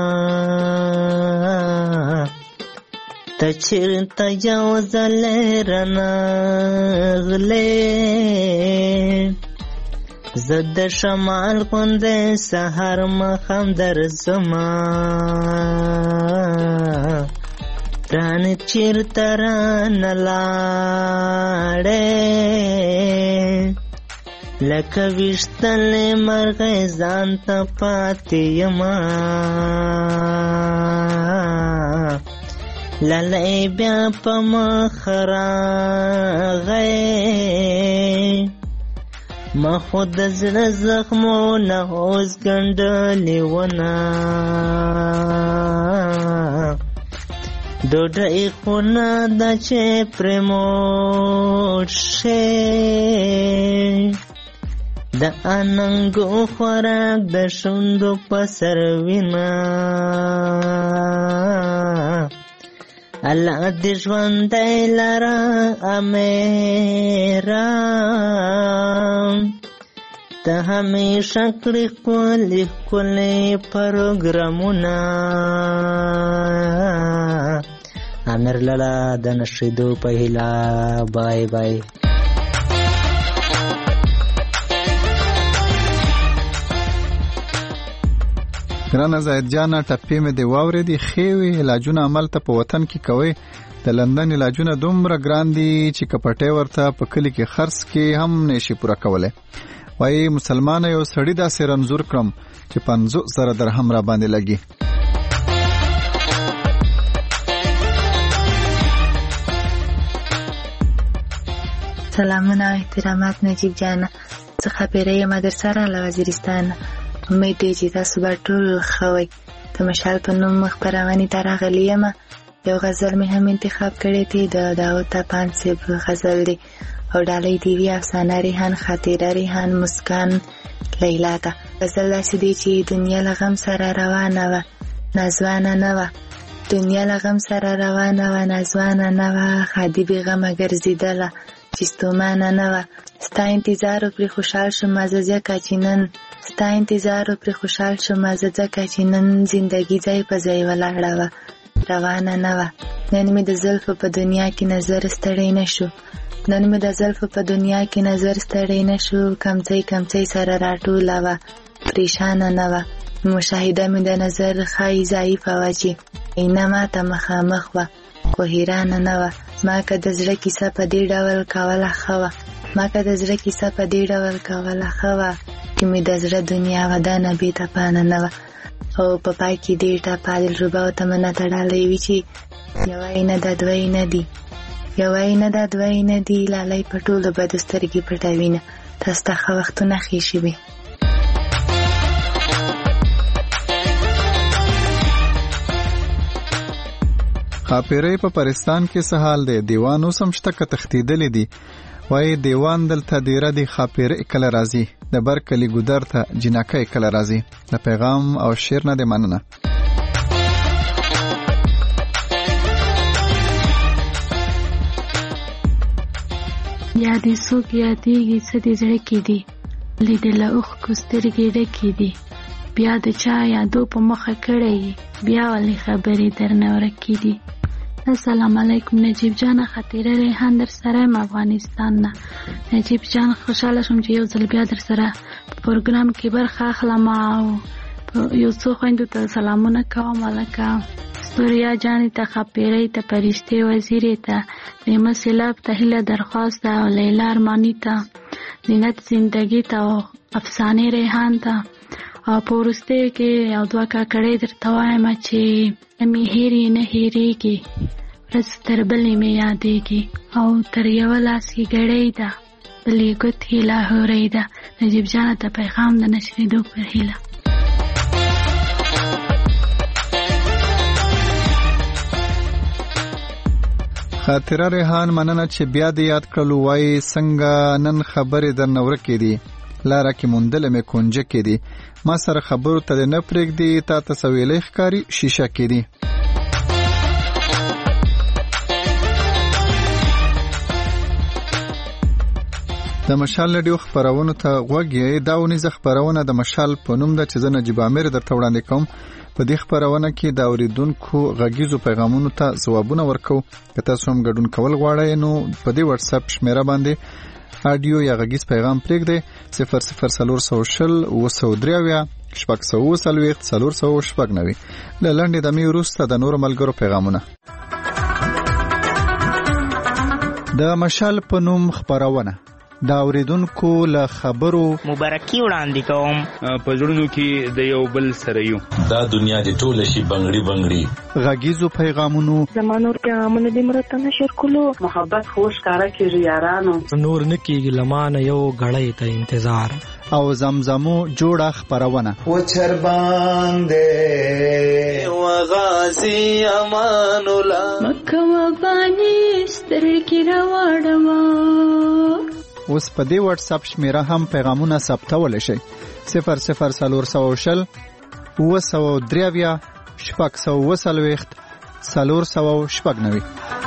ته چېرته یو ځلې رانغلې زه د شمال غوندې سهار ماښام درځمه پرانې چېرته رانه لاړې لکه ویشتلې مرغۍ ځان ته پاتې یمه لالی بیا په مخ راغی ما خو د زړه زخمونه اوس ګنډلې ونه ډوډۍ خو نه ده چې پرې موړ شې د اننګو خوراک د شونډو په سر وینه الله دې ژوندی لره امیره ته همیشه کړې ښکلې ښکلې پروګرامونه. امیر لالا د نشریدو په هیله بای بای. ګرانه زاید جانا ټپې مې دی واورې دي خېوي علاجونه عمل ته په وطن کې کوي د لندن علاجونه دومره ګران دي چې کپټې ورته په کلی کې خرڅ کې هم نشي پوره کولای. وای مسلمان یو سړی داسې رنځور کړم چې پنځوس زره درهم را باندې لګي. سلامونه احترامات نجیب جانا څخه پیرې مدرسه را له وزیرستان امید دی چې تاسو به ټول ښه وئ. د مشال په نوم خپرونې ته راغلی یم. یو غزل مې هم انتخاب کړی دی د داود طپان صاحب غزل دی او ډالۍ دی وی افسانه ریحان خاطره ریحان مسکان لیلا ته. غزل داسې دی چې دنیا له غم سره روانه وه نازوانه نه وه دنیا له غم سره روانه وه نازوانه نه وه خادي بې غمه ګرځېدله چې ستومانه نه وه ستا انتظار پرې خوشحال شم زه ځکه چې نن ستا انتظار پرې خوشحال شم زه ځکه چې نن زندګي ځای په ځای ولاړه وه روانه نه وه نن مې د زلفو په دنیا کې نظر ستړی نه شو نن مې د زلفو په دنیا کې نظر ستړی نه شو کمڅۍ کمڅۍ سره راټوله وه پریشانه نه وه مشاهده مې د نظر ښایي ضعیفه وه چې عینه ماته مخامخ وه خو حیرانه نه وه ما که د زړه کیسه په دې ډول کوله ښه وه ما که د زړه کیسه په دې ډول کوله ښه وه چې مې د زړه دنیا ودانه بې تپانه نه وه او په پای کې دې ټپه دلربا او تمنا تړلی وي چې یوه یې نه ده دوه یې نه دي یوه یې نه ده دوه یې نه دي لالی په ټولو بدو سترګې پټوینه تاسو ته ښه وختونه ښې شوي. خاپیرۍ په پاکستان کې څه حال دی؟ دیوان اوس هم شته که تښتېدلی دي؟ وایي دیوان دلته دیره دی، خاپیرۍ کله راځي، د بر کلي ګودر ته جنکۍ کله راځي. د پیغام او شعر نه دی مننه. یا دې څوک یادېږي څه دې زړه کې دي، لیدله اوښکو سترګې ډکې دي، بیا د چا یادو په مخه کړی بیا ولې خبرې درنه ورکې دي. السلام علیکم نجیب جان، خطیره ریحان در سره یم افغانستان نه. نجیب جان خوشحاله شوم چې یو ځل بیا در سره په پروګرام کې برخه اخلم او یو څو خویندو ته سلامونه کوم. لکه ستوریا جانې ته، خاپیرۍ ته، پرشتې وزیرې ته، نیمه سیلاب ته، هیله درخواست ته، لیلا ارماني ته، زینت زندګي ته او افسانې ریحان ته. او په وروستیو کې یو دوه کاکړۍ درته وایم چې مې هېرې نه هېرېږي، ورځ تر بلې مې یادېږي، او تر یوه لاس کې ګړۍ ده، بلې ګوتې لاهورۍ ده. نجیب جانه ته پیغام د نشرېدو پر هیله. خاطره ریحان مننه چې بیا دې یاد کړلو. وایي څنګه نن خبرې درنه ورکې دي، لاره کې موندلې مې کونجه کې دي، ما سره خبرو ته نه پرېږدي، تا ته سویلې ښکاري شیشه کې دي. د مشال رادیو خبرونو ته غوږ یې. دا ونیزه خبرونه د مشال په نوم ده چې زه نجیب امیر درته وړاندې کوم. په دې خبرونه کې د اوریدونکو غږیزو پیغامونو ته ځوابونه ورکو. که تاسو هم ګډون کول غواړئ نو په دې واتس اپ شمیره باندې آډیو یا غږیز پیغام پرېږدئ صفر صفر څلور سوه شل اوه سوه درې اویا شپږ سوه اوه څلوېښت څلور سوه شپږ نوي. له لنډې دمې وروسته د نورو ملګرو پیغامونه. د مشال په نوم خبرونه دا اوریدونکو له خبرو مبارکي وړاندې کوم. په زړونو کې د یو بل سره یو، دا دنیا دې ټوله شي بنګړي بنګړي. غږیزو پیغامونو زمانور پیغامونه دې مرته نشر کولو، محبت خوش کارا کېږي یارانو، نور نکېږي لمانه یو غړې ته انتظار. او زمزمو جوړه خبرونه و چر باندې و غازی امان الله مکه و بانی سترګې راوړم. اوس په دې واتس اپ شمیره هم پیغامونه ثبتولی شئ صفر صفر څلور سوه شل اوه سوه درې اویا شپږ سوه اوه څلوېښت څلور سوه شپږ نوي.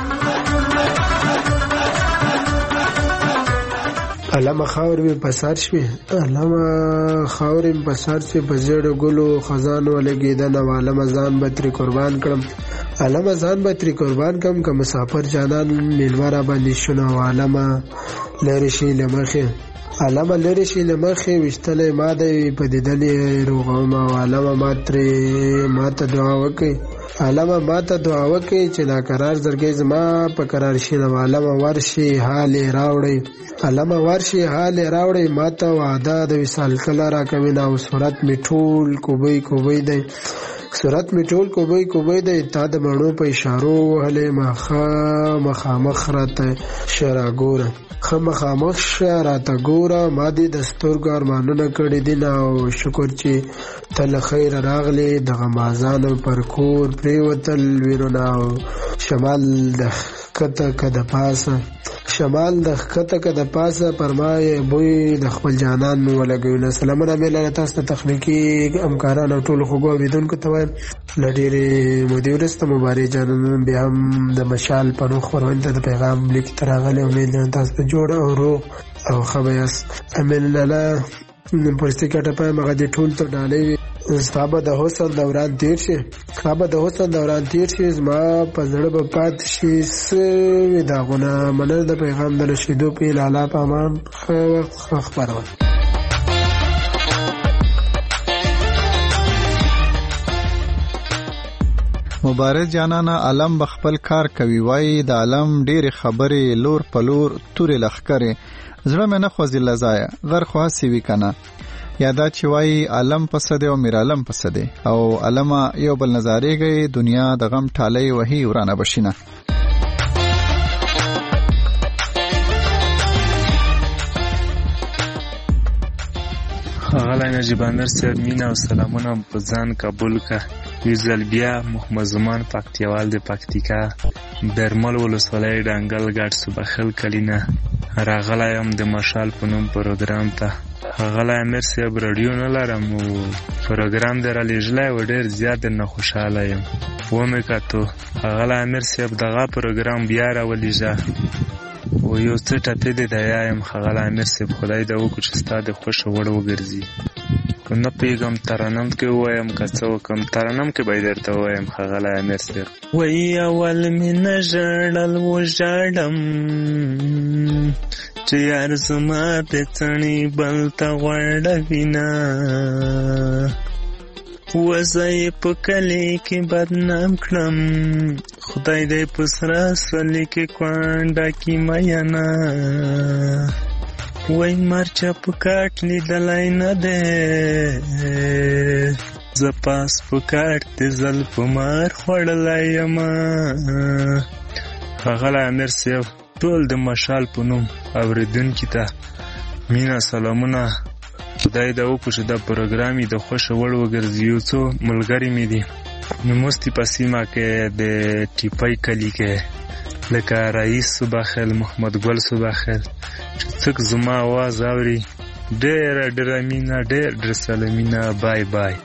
علامه خاور می پسار شوی، علامه خاور می پسار شوی، په زیړو ګلو خزان ولګیدنه، علامه ځان به ترې قربان کړم، علامه ځان به ترې قربان کړم، که مسافر جانان میلمه را باندې شونه، علامه لرې شي له مخې، علامه لرې شي له مخې، ویشتلی ما دی په دیدنې روغومه، علامه ما ترې ما ته دعا وکړئ، علامه ما ته دعا وکړئ چې ناقرار زړګی زما په قرار شي، علامه ورشي حال یې راوړئ، علامه ورشي حال یې راوړئ، ما ته وعده د وصال کله راکوي نه، او صورت مې ټول کوبۍ کوبۍ دی، صورت می ټول کوبۍ کوبۍ دی، تا د مڼو په اشارو وهلې، مخه مخامخ راته شرا ګوره، ښه مخامخ شه راته ګوره، ما دې د سترګو ارمانونه کړي دي نه، او شکر چې ته له خیره راغلې، د غمازانو پر کور پرېوتل ویرونه، او شمال د ښکته که د پاسه شمال د ښکته که د پاسه پر ما یې بوی د خپل جانان مې ولګوي. سلامونه مې له تاسو ته تخنیکي همکاران او ټولو خوږو اورېدونکو ته وایم له ډېرې مودې وروسته مبارک جانان بیا هم د مشال په نوم خپرونې ته د پیغام لیک ته راغلی. امید لرم تاسو په جوړ او روغ او ښه به یاست. امین الله پرستې کټه پایم هغه دې ټول ته ډالۍ وي. ستا به د حسن دوران تیر شي ستا به د حسن دوران تیر شي زما په زړه به پاتې شي سوي داغونه. مننه د پیغام د رسېدو په لالا په امان. ښه وخت ښه خپرونه. مبارک جانانا علم بخپل کار کوي، وای د علم ډېر خبرې لور په لور تورې لخکرې زړه مې نه خوځي لزایا غر خو هسې وي کنه یا دا چې وایي عالم پسه دی او میر عالم پسه دی او علمه یو بل نظارېږي دنیا د غم ټالۍ وهي ورانه بشینه. غلی نجیب امیر صاحب مینا او سلامونه په ځان قبول که یو ځل بیا محمد زمان پکتیوال د پکتیکا برمل ولسوالۍ ډنګل ګډ صوبخل کلینه راغلی یم د مشال په نوم پروګرام ته. غلی امیر صاحب راډیو نه لرم او پروګرام در رالیږلی و ډېر زیات درنه خوشحاله یم. ومې کتو غلی امیر صاحب دغه پروګرام بیا راولیږه و یو څه ټپې دې د یا یم ښاغلی امیر صاحب خدای دې وکړو چې ستا د خوښه وړ وګرځي. نه پوهېږم ترنم کې ووایم که څه وکړم ترنم کې به یې درته ووایم ښاغلی امیر صاحب. وایي اول مې نه ژړل وژاړم چې یار زما د څڼې بل ته غوړوینه وزه یې په کلي کې بدنام کړم خدای دې په سره سولې کې کونډه کې مینه وای مرچه په کاټ لیدلی نه دی زه پاس په کاټ د زلفو مار خوړلی یمه. ښاغلی امیر صاحب ټول د مشال په نوم اورېدونکي ته مینا سلامونه. خدای دا وکړو چې دا پروګرام یې د خوښه وړ وګرځي. یو څو ملګري مې دي نموستي په سیمه کې د ټیپۍ کلي کې لکه رئیس صوبخیل محمد ګل صوبخیل چې څوک زما آواز اوري ډېره ډېره مینه ډېر ډېر سلامینه. بای بای.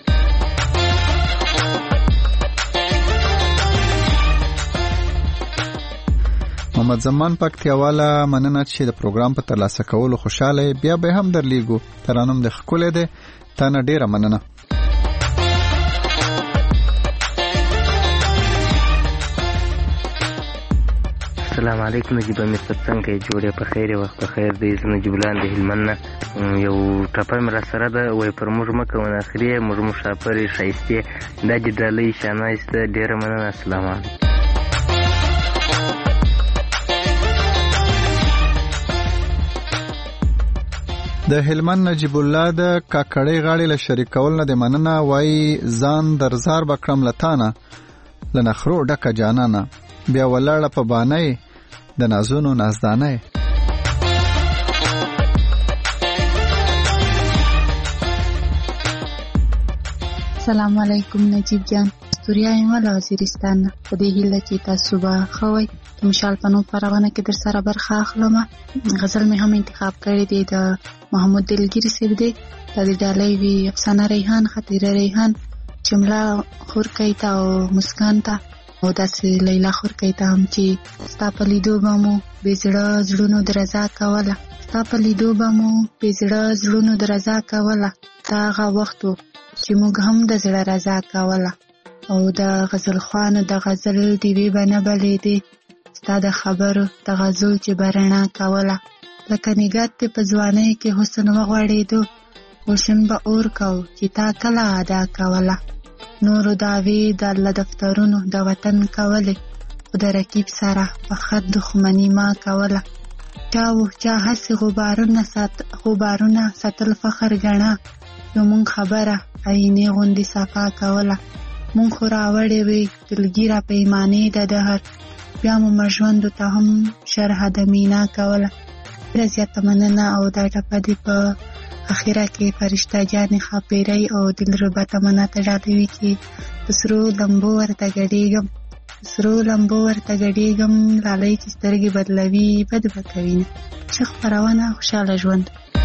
محمد زمان پکتیاواله مننه چې د پروګرام په ترلاسه کولو خوشاله بیا به هم درلیږو. ترانم د ښکلی دی تا نه ډېره مننه. السلام علیکم نجیب امیر صاحب څنګه یې جوړې په خیر وخت په خیر دی. زه نجیب الله د هلمند نه یو ټپه مې را سره ده وایي پر موږ مه کوه ناخرې موږ مسافرې ښایستې دا دې ډالۍ شانایسته ډېره مننه. السلام علیکم. د هلمند نجیب الله د کاکړۍ غاړې له شریکول نه د مننه وایي ځان درزار بکړم لتانه له نخرو ډکه جانانه بیا ولاړه په بانۍ د نازونو نازدانۍ. السلام علیکم نجیب جان استوریا یم له وزیرستان په دې هیله چې تاسو به ښه وئ. د مشال په نوم خپرونه کې در سره برخه اخلم. غزل مې هم انتخاب کړی دی د محمود دلګیري صاحب دی. د دې ډالۍ وي افسانه ریحان خطیره ریحان جمله خورکۍ ته او مسکان ته او داسې لیلا خورکۍ ته هم چې ستا په لیدو به مو بې زړه زړونو د رضا کوله ستا په لیدو به مو بې زړه زړونو د رضا کوله دا هغه وخت و چې موږ هم د زړه رضا کوله او د غزل خوانو د غزل ډیوې به نه بلېدې ستا د خبرو د غزل چې به رڼا کوله لکه نګهت دې په ځوانۍ کې حسن وغوړېدو روشن به اور کو چې تا کله ادا کوله نورو دعوې د الله دفترونو د وطن کولې خو د رقیب سره په خط دښمني ما کوله چا و چا هسې غبارونه سات غبارونه ساتل فخر ګڼه نو مونږ خبره عینې غوندې صفا کوله مونږ خو راوړې وې دلګیره پیمانې د دهر بیا مو مژوندو ته هم شرح د مینا کوله ډېره زیاته مننه او دا ټپه دې په اخیره کې فرشته جانې ښاپیرۍ او دلربا تمنا ته ډالوي چې په سرو لمبو ورته ګډېږم په سرو لمبو ورته ګډېږم لالۍ چې سترګې بدلوي بد به کوي نه ښه خپرونه خوشحاله ژوند.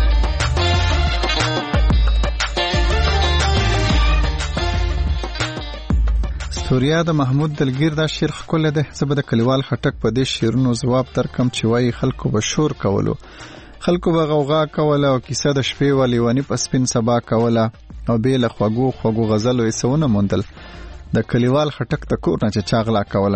ستوریا د محمود دلګیر دا شعر ښکلی دی. زه به د کلیوال خټک په دې شعرونو ځواب درکم چې وایي خلکو به شور کولو خلکو به غوغا کوله او کیسه د شپې و لیوني په سپین سبا کوله او بې له خوږو خوږو غزلو یې څه ونه موندل د کلیوال خټک د کور نه چې چا غلا کوله.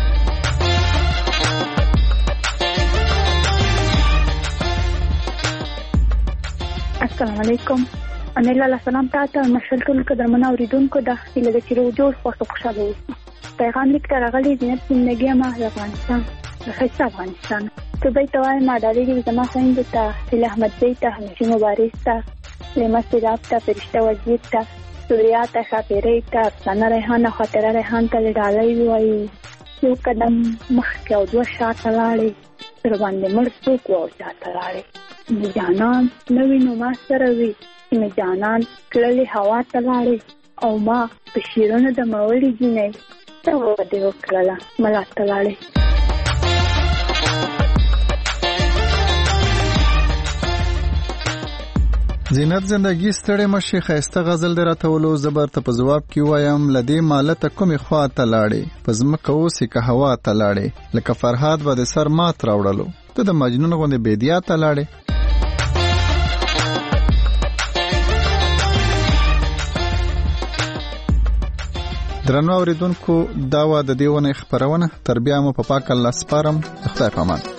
السلام علیکم امیر لاله سلام تاته مشل ټول قدرمنه اوریدونکو د هیله د چیرو جوړ خوښ خوشاله اوسئ. پیغام لیک ته راغلی زینت زندګي ما د افغانستان د ښایسته افغانستان صبح ته وایم ډالۍ دې زما خویندو ته هیله احمد زی ته حنفي مبارز ته لیمه سیراب ته فرشته وزیر ته سوریا ته ښاپیرۍ ته افسانه ریحان او خاطره ریحان ته ډالۍ ووایي. یو قدم مخکې او دوه شاته لاړې تر باندې مړ څوک و او شاته لاړې. مې جانان نه وي نو ما سره وي چې مې جانان تللې هوا ته لاړې او ما په شیرونو د مړوړې جینۍ ته ودې وکړله ملا ته لاړې. زینت زندگی ستړې مشي ښایسته غزل دې راته ولو زه به درته په ځواب کې ووایم له دې مالته کومې خوا ته لاړې په ځمکه اوسې که هوا ته لاړې لکه فرهاد به د سر مات راوړلو ته د مجنون غوندې بیدیا ته لاړې. درنو اوریدونکو دا وه د دې ونې خپرونه تر بیا مو په پاک الله سپارم د خدای په امان.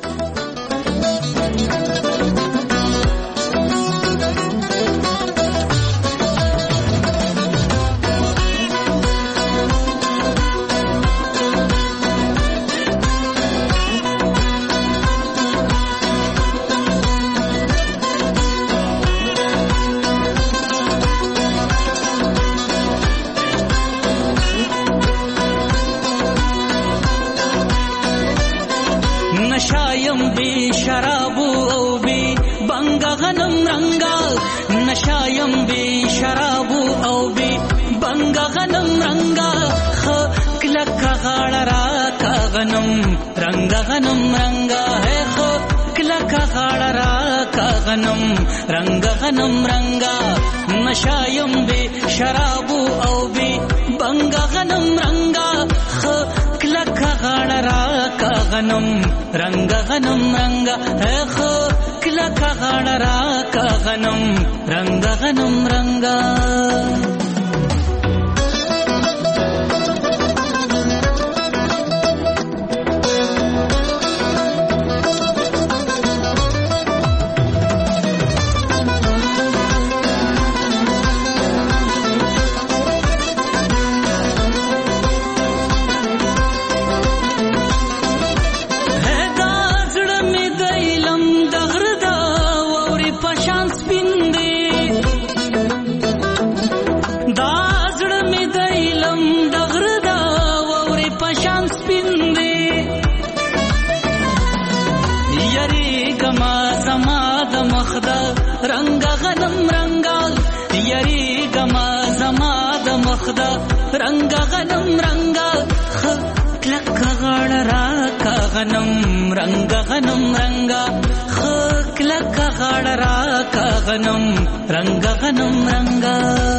رنگا غنم رنگا ہے خو کلا کا غاڑا را کا غنم رنگا غنم رنگا نشایم بے شرابو او بے بنگا غنم رنگا خو کلا کا غاڑا را کا غنم رنگا غنم رنگا ہے خو کلا کا غاڑا را کا غنم رنگا غنم رنگا. رنگا غنم رنگا یری گما زما د مخدا رنگا غنم رنگا خلک غړ را کا غنم رنگا غنم رنگا خلک غړ را کا غنم رنگا غنم رنگا.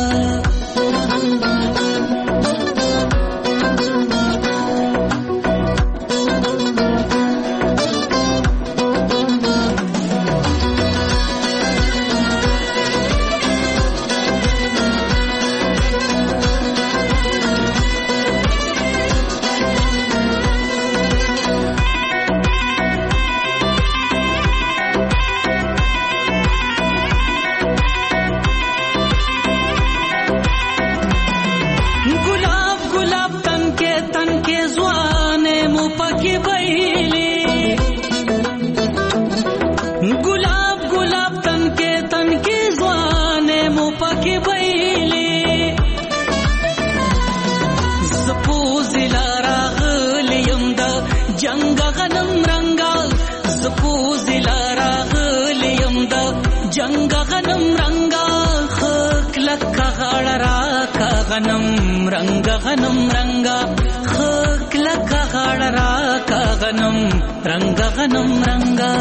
غنم رنگا غنم رنگا خکلا کا غاڑا را کا غنم رنگا غنم رنگا.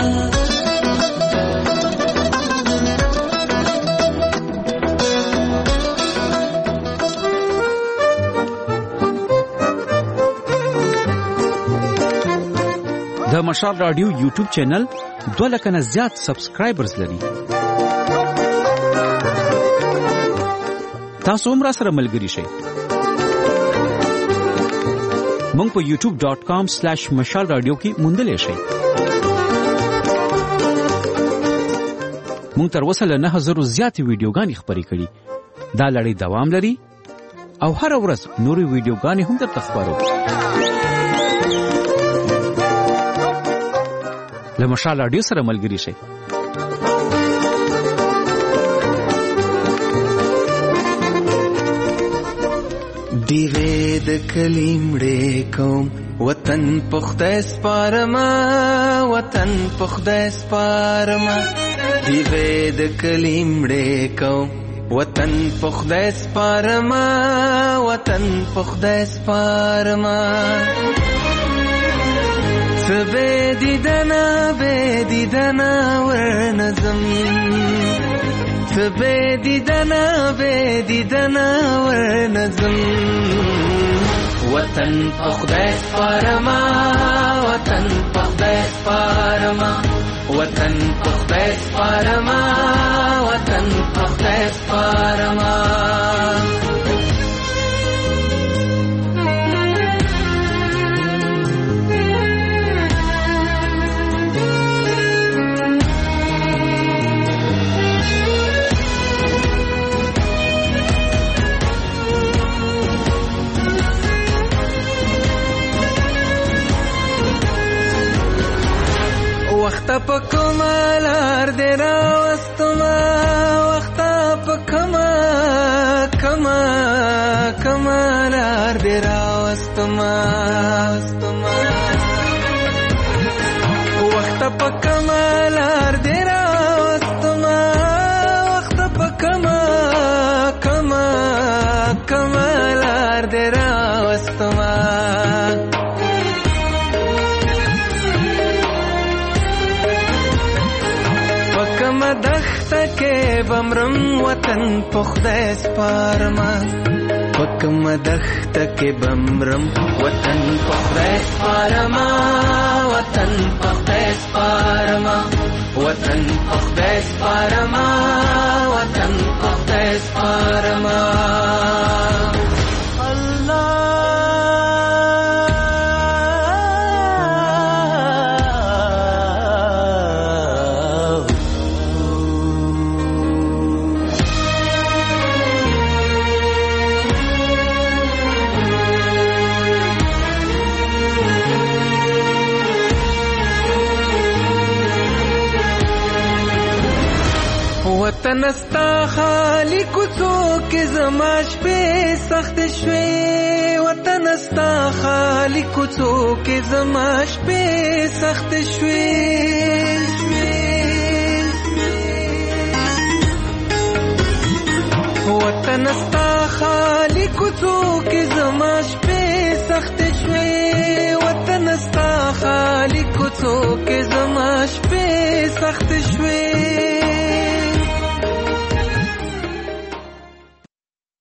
د مشال رادیو یوټیوب چینل دوه لک نه زیات سبسکرایبرز لري. تاسو هم را سره ملګری شئ. مونږ په یوټیوب ډاٹ کام سلیش مشال رادیو کې موندلی شئ. مونږ تر اوسه له نه هزرو زیاتې ویډیوګانې خپرې کړي. دا لړۍ دوام لري او هره ورځ نورې ویډیوګانې هم درته خپرو. له مشال رادیو سره ملګري شئ. دیوې د کلیمړې کوم وطن په خدای سپارما وطن په خدای سپارما دیوې د کلیمړې کوم وطن په خدای سپارما وطن په خدای سپارما سبه دیدنا به دیدنا ورنظم سبه دیدنا به دیدنا ورنظم وطن په خدای سپارما وطن په خدای سپارما وطن په خدای سپارما وطن په خدای سپارما وخت په کمالار دې راوستما وخت په کما کما کمالار دې راوستما وخت په کمالار دې راوستما وخت په کما کما کمالار دې راوستما دخته کې بمرم وطن په خدای سپارما پکم دخته کې بمرم وطن په خدای سپارما وطن په خدای سپارما وطن په خدای سپارما وطن په خدای سپارما وطن استا خالی کوڅو کې زما شپې سخت شوې وطن استا خالی کوڅو کې زما شپې سخت شوې وطن استا خالی کوڅو کې زما شپې سخت شوې وطن استا خالی کوڅو کې زما شپې سخت شوې